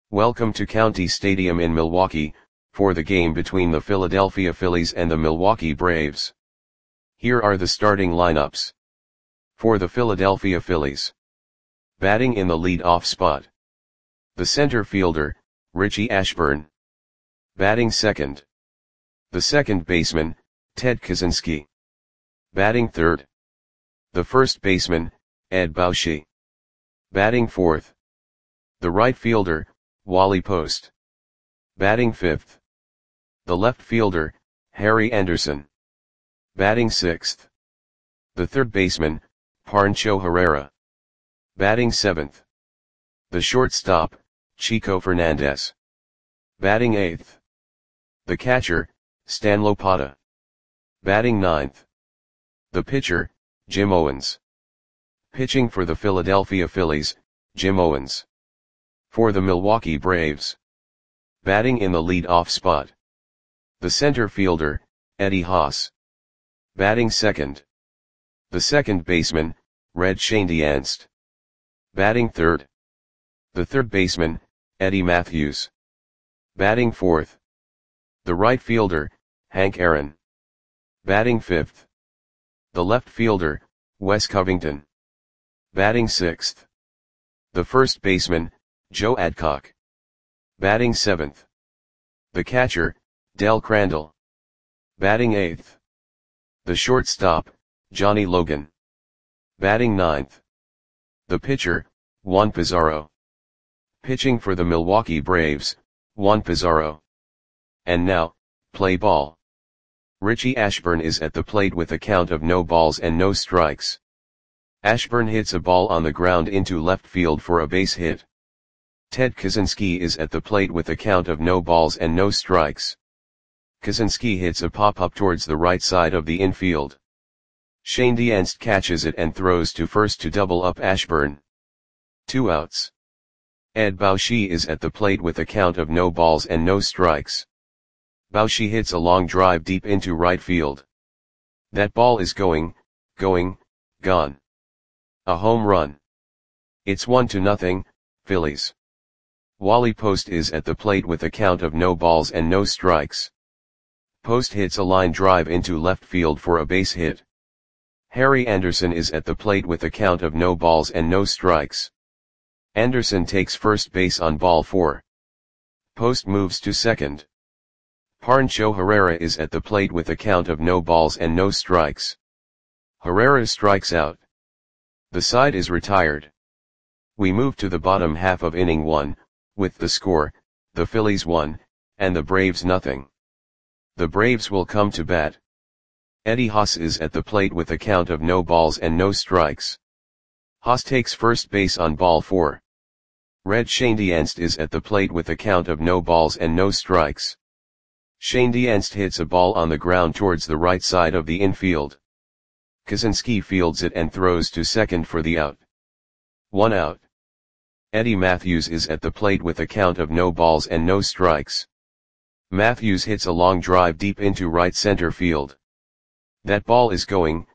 Welcome to County Stadium in Milwaukee, for the game between the Philadelphia Phillies and the Milwaukee Braves. Here are the starting lineups. For the Philadelphia Phillies. Batting in the lead-off spot. The center fielder, Richie Ashburn. Batting second. The second baseman, Ted Kaczynski. Batting third. The first baseman, Ed Bauschy. Batting fourth. The right fielder, Wally Post. Batting fifth. The left fielder, Harry Anderson. Batting sixth. The third baseman, Pancho Herrera. Batting seventh. The shortstop, Chico Fernandez. Batting eighth. The catcher, Stan Lopata. Batting ninth. The pitcher, Jim Owens. Pitching for the Philadelphia Phillies, Jim Owens. For the Milwaukee Braves. Batting in the lead-off spot. The center fielder, Eddie Haas. Batting second. The second baseman, Red Schoendienst. Batting third. The third baseman, Eddie Mathews. Batting fourth. The right fielder, Hank Aaron. Batting fifth. The left fielder, Wes Covington. Batting sixth. The first baseman, Joe Adcock. Batting seventh. The catcher, Del Crandall. Batting eighth. The shortstop, Johnny Logan. Batting ninth. The pitcher, Juan Pizarro. Pitching for the Milwaukee Braves, Juan Pizarro. And now, play ball. Richie Ashburn is at the plate with a count of no balls and no strikes. Ashburn hits a ball on the ground into left field for a base hit. Ted Kaczynski is at the plate with a count of no balls and no strikes. Kaczynski hits a pop-up towards the right side of the infield. Schoendienst catches it and throws to first to double up Ashburn. 2 outs. Ed Bauschy is at the plate with a count of no balls and no strikes. Bauschy hits a long drive deep into right field. That ball is gone. A home run. It's 1-0, Phillies. Wally Post is at the plate with a count of no balls and no strikes. Post hits a line drive into left field for a base hit. Harry Anderson is at the plate with a count of no balls and no strikes. Anderson takes first base on ball 4. Post moves to second. Pancho Herrera is at the plate with a count of no balls and no strikes. Herrera strikes out. The side is retired. We move to the bottom half of inning 1, with the score, the Phillies 1, and the Braves 0. The Braves will come to bat. Eddie Haas is at the plate with a count of no balls and no strikes. Haas takes first base on ball 4. Red Schoendienst is at the plate with a count of no balls and no strikes. Schoendienst hits a ball on the ground towards the right side of the infield. Kaczynski fields it and throws to second for the out. 1 out. Eddie Mathews is at the plate with a count of no balls and no strikes. Mathews hits a long drive deep into right center field. That ball is gone.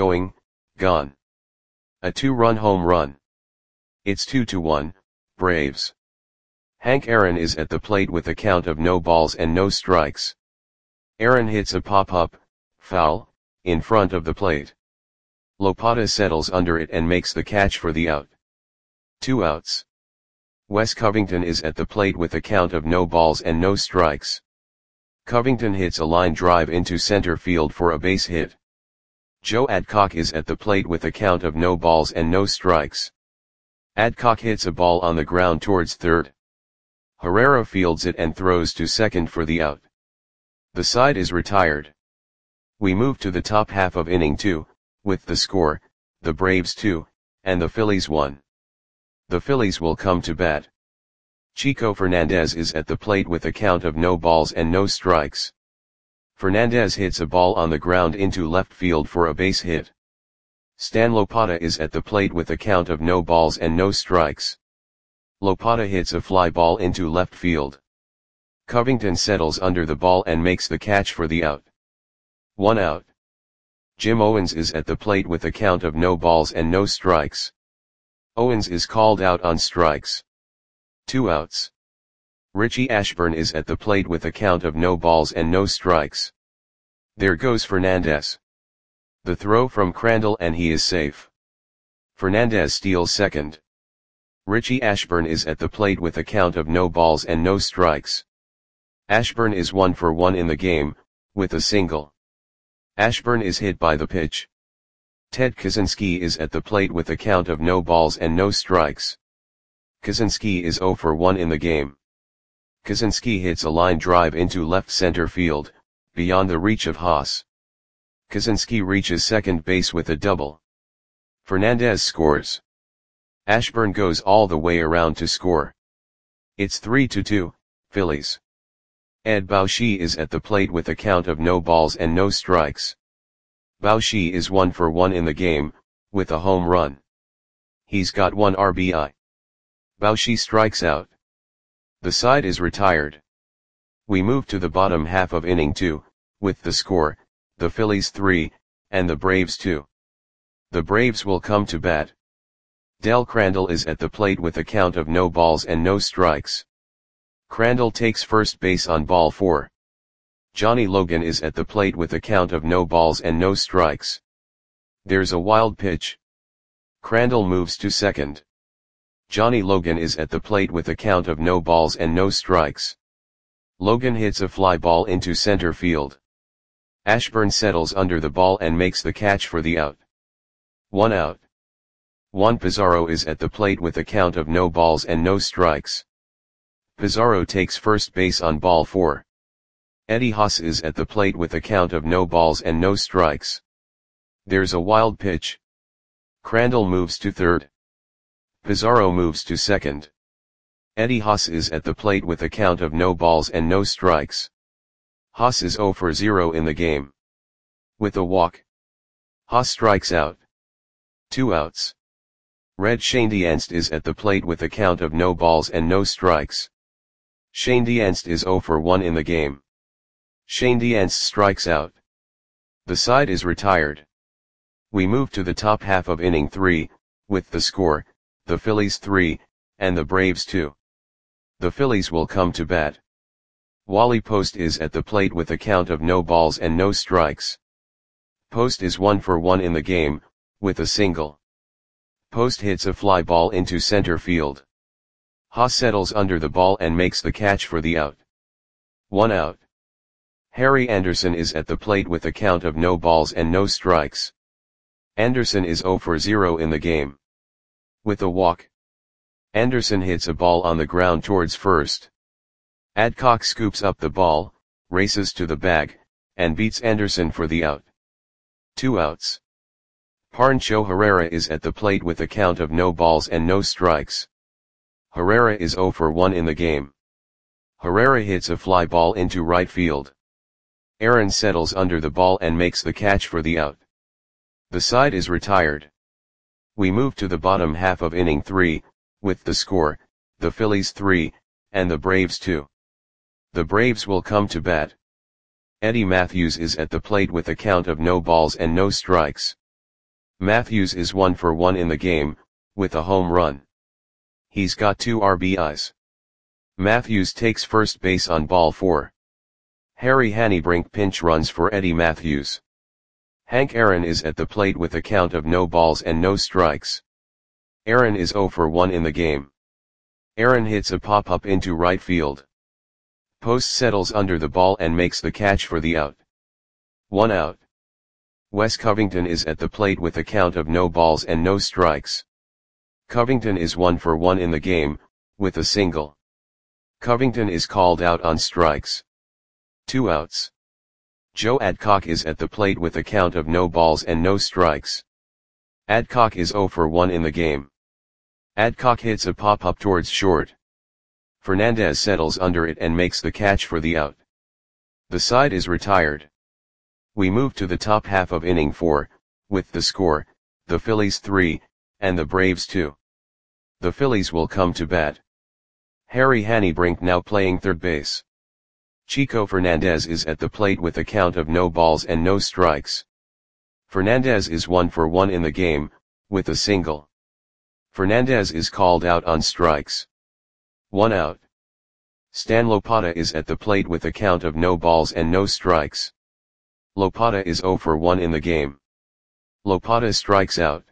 A 2-run home run. It's 2-1, Braves. Hank Aaron is at the plate with a count of no balls and no strikes. Aaron hits a pop-up, foul, in front of the plate. Lopata settles under it and makes the catch for the out. 2 outs. Wes Covington is at the plate with a count of no balls and no strikes. Covington hits a line drive into center field for a base hit. Joe Adcock is at the plate with a count of no balls and no strikes. Adcock hits a ball on the ground towards third. Herrera fields it and throws to second for the out. The side is retired. We move to the top half of inning 2, with the score, the Braves 2, and the Phillies 1. The Phillies will come to bat. Chico Fernandez is at the plate with a count of no balls and no strikes. Fernandez hits a ball on the ground into left field for a base hit. Stan Lopata is at the plate with a count of no balls and no strikes. Lopata hits a fly ball into left field. Covington settles under the ball and makes the catch for the out. 1 out. Jim Owens is at the plate with a count of no balls and no strikes. Owens is called out on strikes. 2 outs. Richie Ashburn is at the plate with a count of no balls and no strikes. There goes Fernandez. The throw from Crandall and he is safe. Fernandez steals second. Richie Ashburn is at the plate with a count of no balls and no strikes. Ashburn is 1 for 1 in the game, with a single. Ashburn is hit by the pitch. Ted Kaczynski is at the plate with a count of no balls and no strikes. Kaczynski is 0 for 1 in the game. Kaczynski hits a line drive into left center field, beyond the reach of Haas. Kaczynski reaches second base with a double. Fernandez scores. Ashburn goes all the way around to score. It's 3-2, Phillies. Ed Bauschy is at the plate with a count of no balls and no strikes. Bauschy is 1 for 1 in the game, with a home run. He's got 1 RBI. Bauschy strikes out. The side is retired. We move to the bottom half of inning 2, with the score, the Phillies 3, and the Braves 2. The Braves will come to bat. Del Crandall is at the plate with a count of no balls and no strikes. Crandall takes first base on ball 4. Johnny Logan is at the plate with a count of no balls and no strikes. There's a wild pitch. Crandall moves to second. Johnny Logan is at the plate with a count of no balls and no strikes. Logan hits a fly ball into center field. Ashburn settles under the ball and makes the catch for the out. 1 out. Juan Pizarro is at the plate with a count of no balls and no strikes. Pizarro takes first base on ball 4. Eddie Haas is at the plate with a count of no balls and no strikes. There's a wild pitch. Crandall moves to third. Pizarro moves to second. Eddie Haas is at the plate with a count of no balls and no strikes. Haas is 0 for 0 in the game. With a walk. Haas strikes out. 2 outs. Red Schoendienst is at the plate with a count of no balls and no strikes. Schoendienst is 0 for 1 in the game. Schoendienst strikes out. The side is retired. We move to the top half of inning 3, with the score, the Phillies 3, and the Braves 2. The Phillies will come to bat. Wally Post is at the plate with a count of no balls and no strikes. Post is 1 for 1 in the game, with a single. Post hits a fly ball into center field. Haas settles under the ball and makes the catch for the out. 1 out. Harry Anderson is at the plate with a count of no balls and no strikes. Anderson is 0 for 0 in the game. With a walk. Anderson hits a ball on the ground towards first. Adcock scoops up the ball, races to the bag, and beats Anderson for the out. 2 outs. Pancho Herrera is at the plate with a count of no balls and no strikes. Herrera is 0 for 1 in the game. Herrera hits a fly ball into right field. Aaron settles under the ball and makes the catch for the out. The side is retired. We move to the bottom half of inning 3, with the score, the Phillies 3, and the Braves 2. The Braves will come to bat. Eddie Matthews is at the plate with a count of no balls and no strikes. Matthews is 1 for 1 in the game, with a home run. He's got 2 RBIs. Matthews takes first base on ball 4. Harry Hannebrink pinch runs for Eddie Matthews. Hank Aaron is at the plate with a count of no balls and no strikes. Aaron is 0 for 1 in the game. Aaron hits a pop-up into right field. Post settles under the ball and makes the catch for the out. 1 out. Wes Covington is at the plate with a count of no balls and no strikes. Covington is 1 for 1 in the game, with a single. Covington is called out on strikes. 2 outs. Joe Adcock is at the plate with a count of no balls and no strikes. Adcock is 0 for 1 in the game. Adcock hits a pop-up towards short. Fernandez settles under it and makes the catch for the out. The side is retired. We move to the top half of inning 4, with the score, the Phillies 3, and the Braves 2. The Phillies will come to bat. Harry Hannebrink now playing third base. Chico Fernandez is at the plate with a count of no balls and no strikes. Fernandez is 1 for 1 in the game, with a single. Fernandez is called out on strikes. 1 out. Stan Lopata is at the plate with a count of no balls and no strikes. Lopata is 0 for 1 in the game. Lopata strikes out.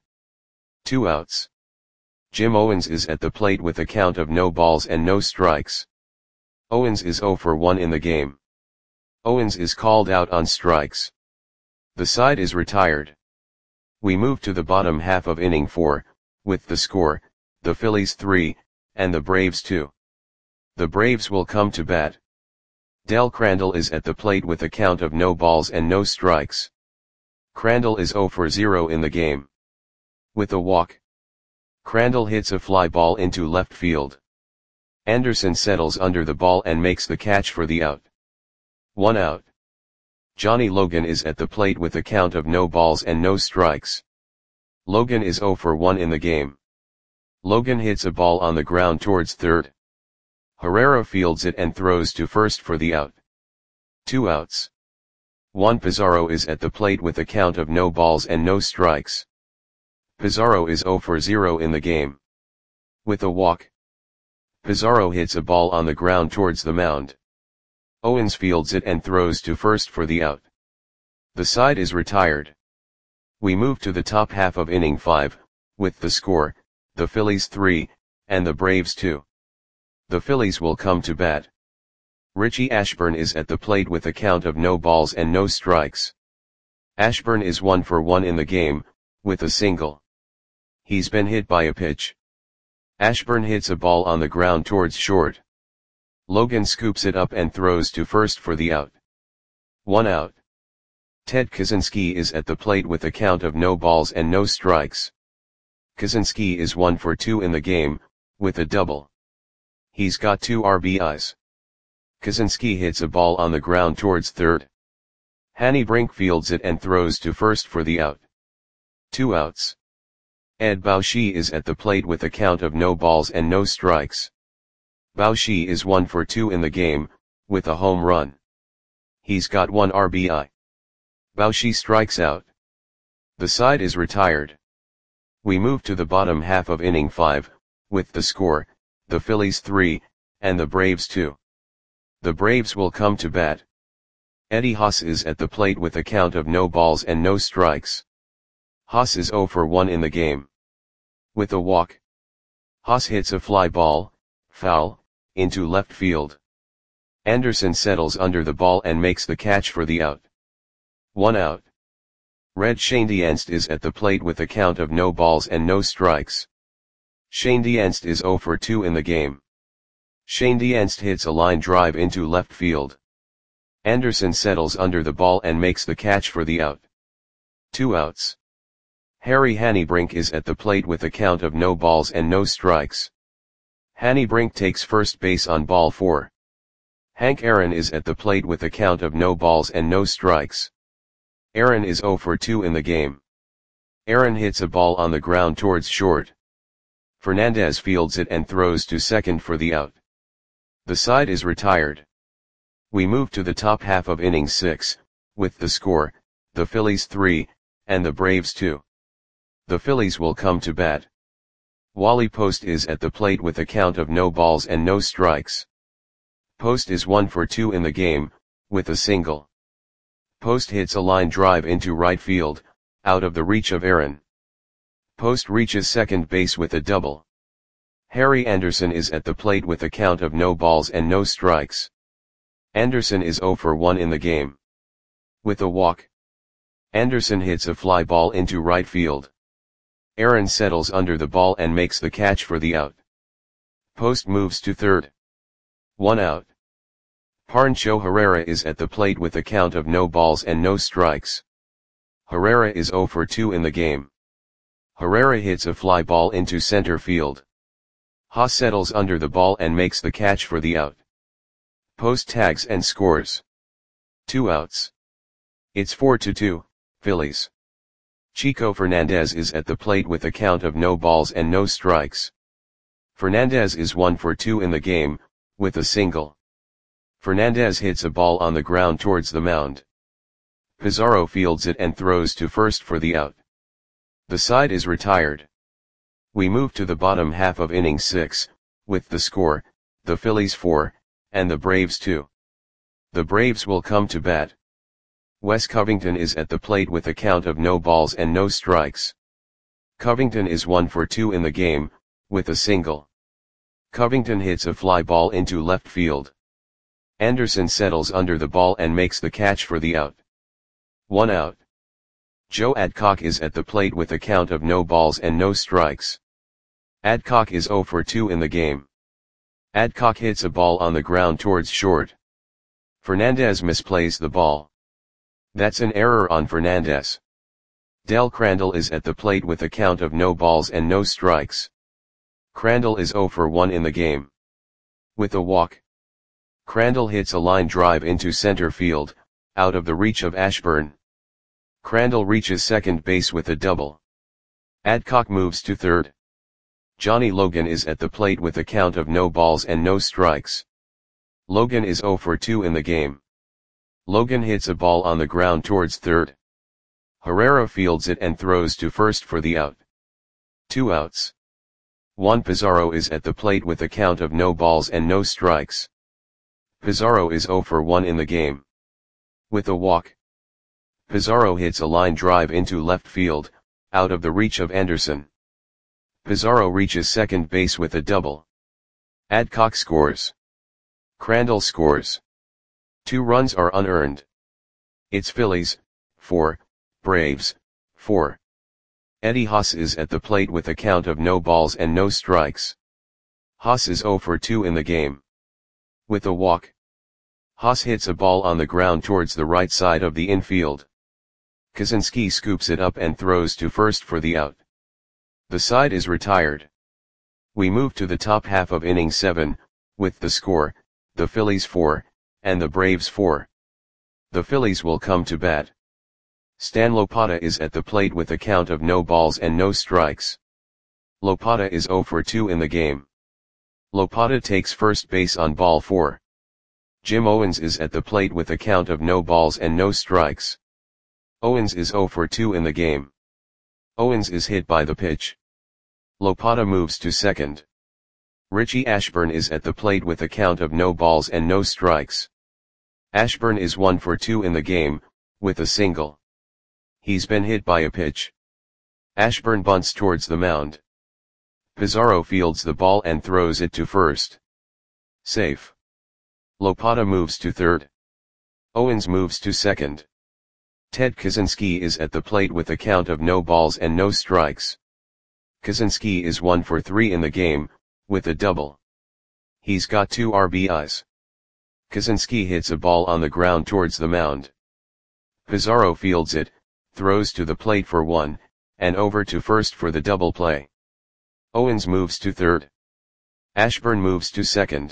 2 outs. Jim Owens is at the plate with a count of no balls and no strikes. Owens is 0 for 1 in the game. Owens is called out on strikes. The side is retired. We move to the bottom half of inning 4, with the score, the Phillies 3, and the Braves 2. The Braves will come to bat. Del Crandall is at the plate with a count of no balls and no strikes. Crandall is 0 for 0 in the game. With a walk, Crandall hits a fly ball into left field. Anderson settles under the ball and makes the catch for the out. 1 out. Johnny Logan is at the plate with a count of no balls and no strikes. Logan is 0 for 1 in the game. Logan hits a ball on the ground towards third. Herrera fields it and throws to first for the out. 2 outs. Juan Pizarro is at the plate with a count of no balls and no strikes. Pizarro is 0 for 0 in the game. With a walk, Pizarro hits a ball on the ground towards the mound. Owens fields it and throws to first for the out. The side is retired. We move to the top half of inning 5, with the score, the Phillies 3, and the Braves 2. The Phillies will come to bat. Richie Ashburn is at the plate with a count of no balls and no strikes. Ashburn is 1 for 1 in the game, with a single. He's been hit by a pitch. Ashburn hits a ball on the ground towards short. Logan scoops it up and throws to first for the out. 1 out. Ted Kaczynski is at the plate with a count of no balls and no strikes. Kaczynski is 1 for 2 in the game, with a double. He's got 2 RBIs. Kaczynski hits a ball on the ground towards third. Hanny Brink fields it and throws to first for the out. 2 outs. Ed Bauschy is at the plate with a count of no balls and no strikes. Bauschy is 1 for 2 in the game, with a home run. He's got 1 RBI. Bauschy strikes out. The side is retired. We move to the bottom half of inning 5, with the score, the Phillies 3, and the Braves 2. The Braves will come to bat. Eddie Haas is at the plate with a count of no balls and no strikes. Haas is 0 for 1 in the game. With a walk, Haas hits a fly ball, foul, into left field. Anderson settles under the ball and makes the catch for the out. 1 out. Red Schoendienst is at the plate with a count of no balls and no strikes. Schoendienst is 0 for 2 in the game. Schoendienst hits a line drive into left field. Anderson settles under the ball and makes the catch for the out. 2 outs. Harry Hannebrink is at the plate with a count of no balls and no strikes. Hannebrink takes first base on ball 4. Hank Aaron is at the plate with a count of no balls and no strikes. Aaron is 0 for 2 in the game. Aaron hits a ball on the ground towards short. Fernandez fields it and throws to second for the out. The side is retired. We move to the top half of inning 6, with the score, the Phillies 3, and the Braves 2. The Phillies will come to bat. Wally Post is at the plate with a count of no balls and no strikes. Post is 1 for 2 in the game, with a single. Post hits a line drive into right field, out of the reach of Aaron. Post reaches second base with a double. Harry Anderson is at the plate with a count of no balls and no strikes. Anderson is 0 for 1 in the game. With a walk, Anderson hits a fly ball into right field. Aaron settles under the ball and makes the catch for the out. Post moves to third. 1 out. Pancho Herrera is at the plate with a count of no balls and no strikes. Herrera is 0 for 2 in the game. Herrera hits a fly ball into center field. Haas settles under the ball and makes the catch for the out. Post tags and scores. 2 outs. It's 4-2, Phillies. Chico Fernandez is at the plate with a count of no balls and no strikes. Fernandez is 1 for 2 in the game, with a single. Fernandez hits a ball on the ground towards the mound. Pizarro fields it and throws to first for the out. The side is retired. We move to the bottom half of inning 6, with the score, the Phillies 4, and the Braves 2. The Braves will come to bat. Wes Covington is at the plate with a count of no balls and no strikes. Covington is 1 for 2 in the game, with a single. Covington hits a fly ball into left field. Anderson settles under the ball and makes the catch for the out. 1 out. Joe Adcock is at the plate with a count of no balls and no strikes. Adcock is 0 for 2 in the game. Adcock hits a ball on the ground towards short. Fernandez misplays the ball. That's an error on Fernandez. Del Crandall is at the plate with a count of no balls and no strikes. Crandall is 0 for 1 in the game. With a walk. Crandall hits a line drive into center field, out of the reach of Ashburn. Crandall reaches second base with a double. Adcock moves to third. Johnny Logan is at the plate with a count of no balls and no strikes. Logan is 0 for 2 in the game. Logan hits a ball on the ground towards third. Herrera fields it and throws to first for the out. 2 outs. Juan Pizarro is at the plate with a count of no balls and no strikes. Pizarro is 0 for 1 in the game. With a walk. Pizarro hits a line drive into left field, out of the reach of Anderson. Pizarro reaches second base with a double. Adcock scores. Crandall scores. 2 runs are unearned. It's Phillies, 4, Braves, 4. Eddie Haas is at the plate with a count of no balls and no strikes. Haas is 0 for 2 in the game. With a walk. Haas hits a ball on the ground towards the right side of the infield. Kaczynski scoops it up and throws to first for the out. The side is retired. We move to the top half of inning 7, with the score, the Phillies 4, and the Braves 4. The Phillies will come to bat. Stan Lopata is at the plate with a count of no balls and no strikes. Lopata is 0 for 2 in the game. Lopata takes first base on ball 4. Jim Owens is at the plate with a count of no balls and no strikes. Owens is 0 for 2 in the game. Owens is hit by the pitch. Lopata moves to second. Richie Ashburn is at the plate with a count of no balls and no strikes. Ashburn is 1 for 2 in the game, with a single. He's been hit by a pitch. Ashburn bunts towards the mound. Pizarro fields the ball and throws it to first. Safe. Lopata moves to third. Owens moves to second. Ted Kaczynski is at the plate with a count of no balls and no strikes. Kaczynski is 1 for 3 in the game, with a double. He's got 2 RBIs. Kaczynski hits a ball on the ground towards the mound. Pizarro fields it, throws to the plate for 1, and over to first for the double play. Owens moves to third. Ashburn moves to second.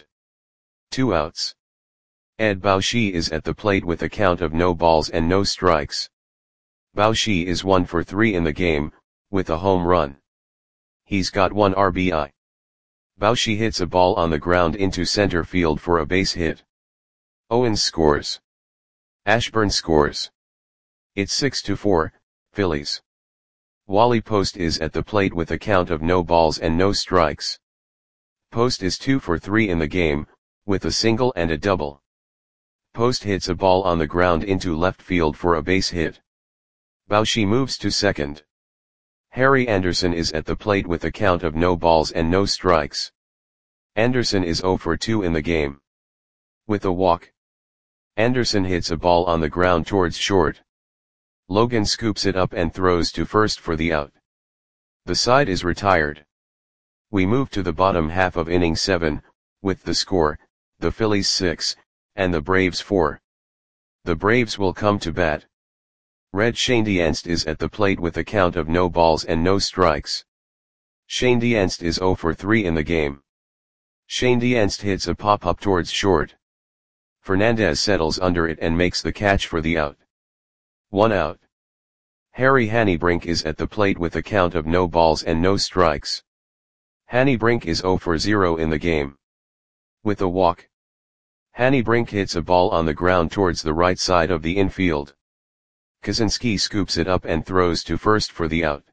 2 outs. Ed Baushi is at the plate with a count of no balls and no strikes. Baushi is 1 for 3 in the game, with a home run. He's got 1 RBI. Baushi hits a ball on the ground into center field for a base hit. Owens scores. Ashburn scores. It's 6-4, Phillies. Wally Post is at the plate with a count of no balls and no strikes. Post is 2 for 3 in the game, with a single and a double. Post hits a ball on the ground into left field for a base hit. Baushi moves to second. Harry Anderson is at the plate with a count of no balls and no strikes. Anderson is 0 for 2 in the game. With a walk. Anderson hits a ball on the ground towards short. Logan scoops it up and throws to first for the out. The side is retired. We move to the bottom half of inning 7, with the score, the Phillies 6, and the Braves 4. The Braves will come to bat. Red Schoendienst is at the plate with a count of no balls and no strikes. Schoendienst is 0 for 3 in the game. Schoendienst hits a pop-up towards short. Fernandez settles under it and makes the catch for the out. 1 out. Harry Hannebrink is at the plate with a count of no balls and no strikes. Hannebrink is 0 for 0 in the game. With a walk. Hannebrink hits a ball on the ground towards the right side of the infield. Kaczynski scoops it up and throws to first for the out.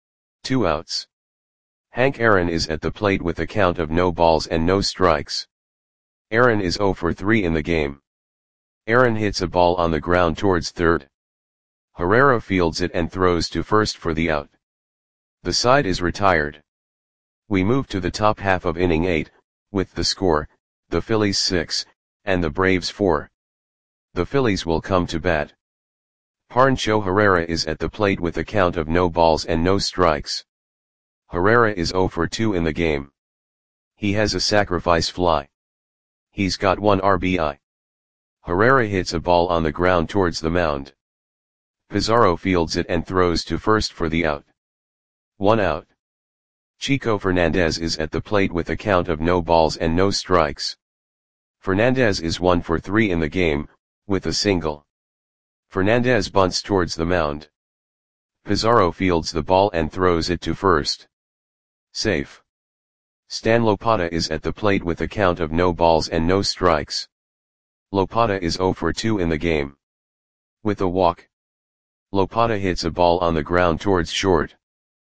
2 outs. Hank Aaron is at the plate with a count of no balls and no strikes. Aaron is 0 for 3 in the game. Aaron hits a ball on the ground towards third. Herrera fields it and throws to first for the out. The side is retired. We move to the top half of inning 8, with the score, the Phillies 6, and the Braves 4. The Phillies will come to bat. Pancho Herrera is at the plate with a count of no balls and no strikes. Herrera is 0 for 2 in the game. He has a sacrifice fly. He's got 1 RBI. Herrera hits a ball on the ground towards the mound. Pizarro fields it and throws to first for the out. 1 out. Chico Fernandez is at the plate with a count of no balls and no strikes. Fernandez is 1 for 3 in the game, with a single. Fernandez bunts towards the mound. Pizarro fields the ball and throws it to first. Safe. Stan Lopata is at the plate with a count of no balls and no strikes. Lopata is 0 for 2 in the game. With a walk. Lopata hits a ball on the ground towards short.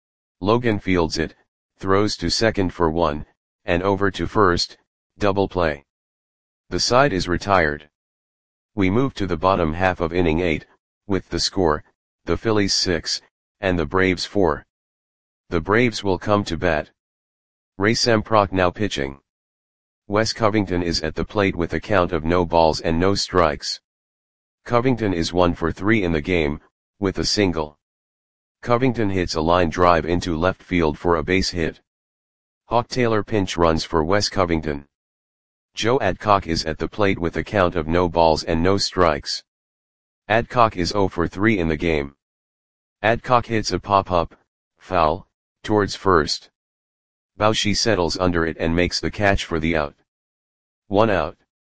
Logan fields it, throws to second for 1, and over to first, double play. The side is retired. We move to the bottom half of inning 8, with the score, the Phillies 6, and the Braves 4. The Braves will come to bat. Ray Semprock now pitching. Wes Covington is at the plate with a count of no balls and no strikes. Covington is 1 for 3 in the game, with a single. Covington hits a line drive into left field for a base hit. Hawk Taylor pinch runs for Wes Covington. Joe Adcock is at the plate with a count of no balls and no strikes. Adcock is 0 for 3 in the game. Adcock hits a pop-up, foul, towards first. Bauchi settles under it and makes the catch for the out. 1 out.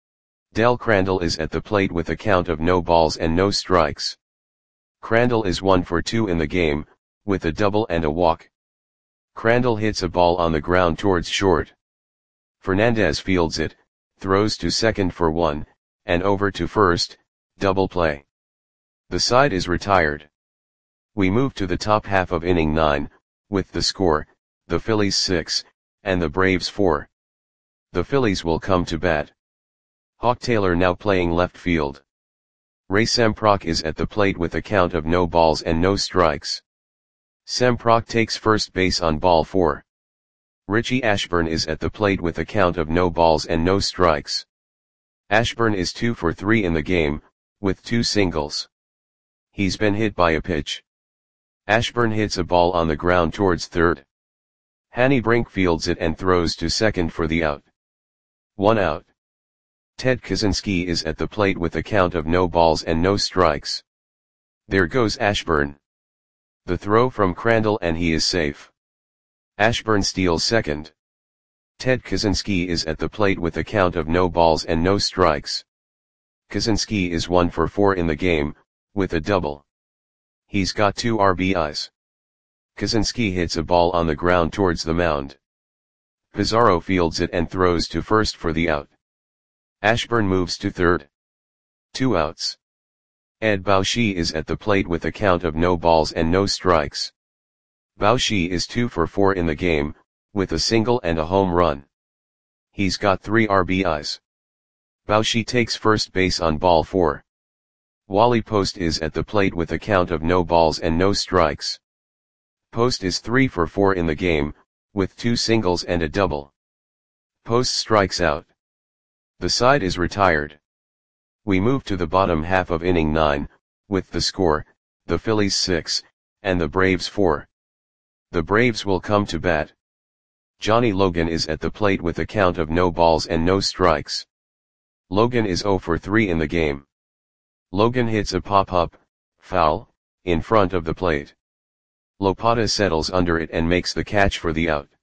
Del Crandall is at the plate with a count of no balls and no strikes. Crandall is 1 for 2 in the game, with a double and a walk. Crandall hits a ball on the ground towards short. Fernandez fields it, throws to second for 1, and over to first, double play. The side is retired. We move to the top half of inning 9, with the score, the Phillies 6, and the Braves 4. The Phillies will come to bat. Hawk Taylor now playing left field. Ray Semprock is at the plate with a count of no balls and no strikes. Semprock takes first base on ball 4. Richie Ashburn is at the plate with a count of no balls and no strikes. Ashburn is 2 for 3 in the game, with 2 singles. He's been hit by a pitch. Ashburn hits a ball on the ground towards third. Hanny Brink fields it and throws to second for the out. 1 out. Ted Kaczynski is at the plate with a count of no balls and no strikes. There goes Ashburn. The throw from Crandall and he is safe. Ashburn steals second. Ted Kaczynski is at the plate with a count of no balls and no strikes. Kaczynski is 1 for 4 in the game, with a double. He's got 2 RBIs. Kaczynski hits a ball on the ground towards the mound. Pizarro fields it and throws to first for the out. Ashburn moves to third. 2 outs. Ed Bauchi is at the plate with a count of no balls and no strikes. Bauchi is 2 for 4 in the game, with a single and a home run. He's got 3 RBIs. Bauchi takes first base on ball 4. Wally Post is at the plate with a count of no balls and no strikes. Post is 3 for 4 in the game, with 2 singles and a double. Post strikes out. The side is retired. We move to the bottom half of inning 9, with the score, the Phillies 6, and the Braves 4. The Braves will come to bat. Johnny Logan is at the plate with a count of no balls and no strikes. Logan is 0 for 3 in the game. Logan hits a pop-up, foul, in front of the plate. Lopata settles under it and makes the catch for the out.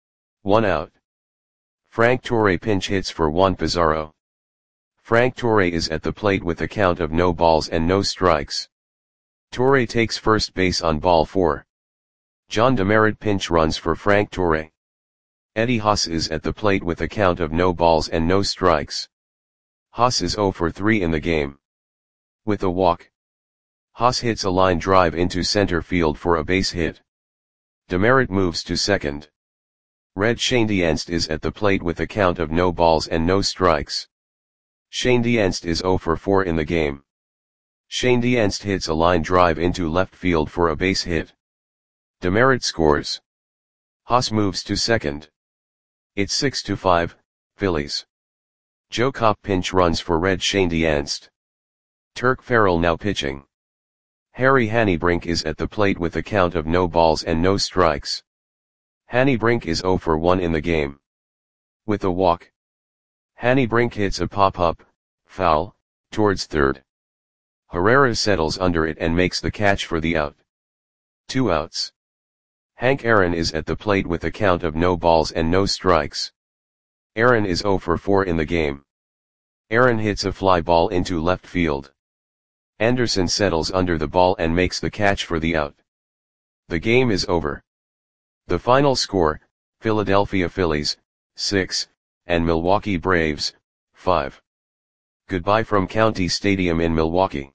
1 out. Frank Torre pinch hits for Juan Pizarro. Frank Torre is at the plate with a count of no balls and no strikes. Torre takes first base on ball 4. John Demerit pinch runs for Frank Torre. Eddie Haas is at the plate with a count of no balls and no strikes. Haas is 0 for 3 in the game. With a walk. Haas hits a line drive into center field for a base hit. Demerit moves to second. Red Schoendienst is at the plate with a count of no balls and no strikes. Schoendienst is 0 for 4 in the game. Schoendienst hits a line drive into left field for a base hit. Demerit scores. Haas moves to second. It's 6-5, Phillies. Joe Kopp pinch runs for Red Schoendienst. Turk Farrell now pitching. Harry Hannebrink is at the plate with a count of no balls and no strikes. Hannebrink is 0 for 1 in the game. With a walk. Hannebrink hits a pop-up, foul, towards third. Herrera settles under it and makes the catch for the out. 2 outs. Hank Aaron is at the plate with a count of no balls and no strikes. Aaron is 0 for 4 in the game. Aaron hits a fly ball into left field. Anderson settles under the ball and makes the catch for the out. The game is over. The final score, Philadelphia Phillies, 6, and Milwaukee Braves, 5. Goodbye from County Stadium in Milwaukee.